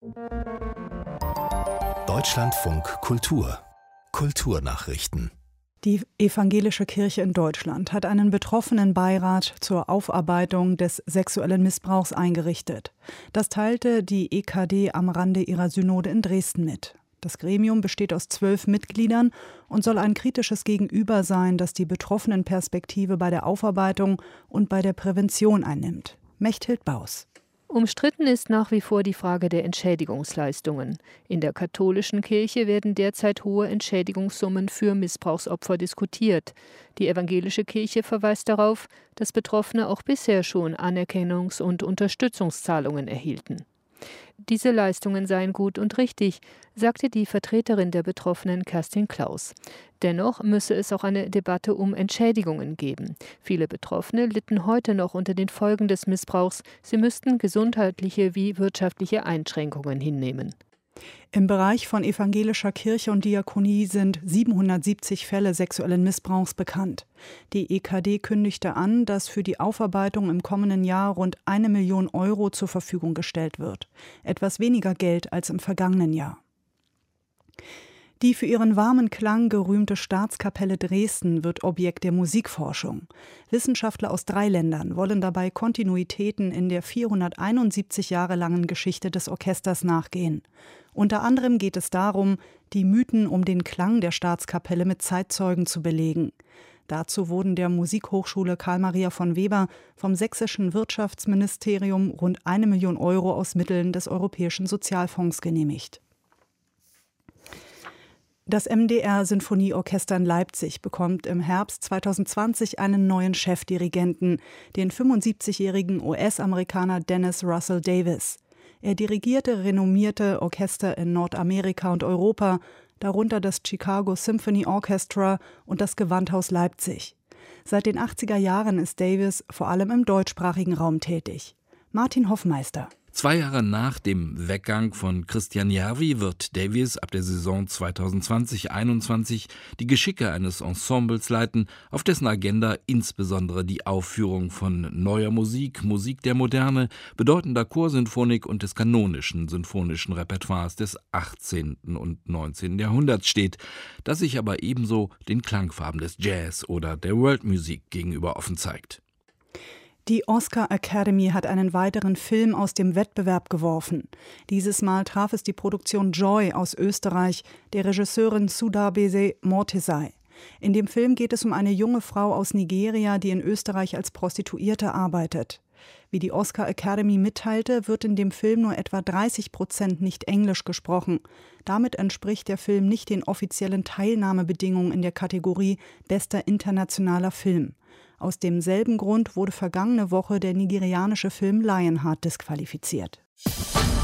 Deutschlandfunk Kultur Kulturnachrichten. Die Evangelische Kirche in Deutschland hat einen Betroffenenbeirat zur Aufarbeitung des sexuellen Missbrauchs eingerichtet. Das teilte die EKD am Rande ihrer Synode in Dresden mit. Das Gremium besteht aus 12 Mitgliedern und soll ein kritisches Gegenüber sein, das die Betroffenenperspektive bei der Aufarbeitung und bei der Prävention einnimmt. Mechthild Baus. Umstritten ist nach wie vor die Frage der Entschädigungsleistungen. In der katholischen Kirche werden derzeit hohe Entschädigungssummen für Missbrauchsopfer diskutiert. Die evangelische Kirche verweist darauf, dass Betroffene auch bisher schon Anerkennungs- und Unterstützungszahlungen erhielten. Diese Leistungen seien gut und richtig, sagte die Vertreterin der Betroffenen Kerstin Klaus. Dennoch müsse es auch eine Debatte um Entschädigungen geben. Viele Betroffene litten heute noch unter den Folgen des Missbrauchs. Sie müssten gesundheitliche wie wirtschaftliche Einschränkungen hinnehmen. Im Bereich von evangelischer Kirche und Diakonie sind 770 Fälle sexuellen Missbrauchs bekannt. Die EKD kündigte an, dass für die Aufarbeitung im kommenden Jahr rund 1 Million Euro zur Verfügung gestellt wird. Etwas weniger Geld als im vergangenen Jahr. Die für ihren warmen Klang gerühmte Staatskapelle Dresden wird Objekt der Musikforschung. Wissenschaftler aus 3 Ländern wollen dabei Kontinuitäten in der 471 Jahre langen Geschichte des Orchesters nachgehen. Unter anderem geht es darum, die Mythen um den Klang der Staatskapelle mit Zeitzeugen zu belegen. Dazu wurden der Musikhochschule Karl Maria von Weber vom sächsischen Wirtschaftsministerium rund 1 Million Euro aus Mitteln des Europäischen Sozialfonds genehmigt. Das MDR-Sinfonieorchester in Leipzig bekommt im Herbst 2020 einen neuen Chefdirigenten, den 75-jährigen US-Amerikaner Dennis Russell Davis. Er dirigierte renommierte Orchester in Nordamerika und Europa, darunter das Chicago Symphony Orchestra und das Gewandhaus Leipzig. Seit den 80er Jahren ist Davis vor allem im deutschsprachigen Raum tätig. Martin Hoffmeister. 2 Jahre nach dem Weggang von Christian Järvi wird Davies ab der Saison 2020/21 die Geschicke eines Ensembles leiten, auf dessen Agenda insbesondere die Aufführung von neuer Musik, Musik der Moderne, bedeutender Chorsinfonik und des kanonischen sinfonischen Repertoires des 18. und 19. Jahrhunderts steht, das sich aber ebenso den Klangfarben des Jazz oder der Worldmusik gegenüber offen zeigt. Die Oscar Academy hat einen weiteren Film aus dem Wettbewerb geworfen. Dieses Mal traf es die Produktion Joy aus Österreich, der Regisseurin Sudhabese Mortesai. In dem Film geht es um eine junge Frau aus Nigeria, die in Österreich als Prostituierte arbeitet. Wie die Oscar Academy mitteilte, wird in dem Film nur etwa 30% nicht Englisch gesprochen. Damit entspricht der Film nicht den offiziellen Teilnahmebedingungen in der Kategorie Bester internationaler Film. Aus demselben Grund wurde vergangene Woche der nigerianische Film Lionheart disqualifiziert.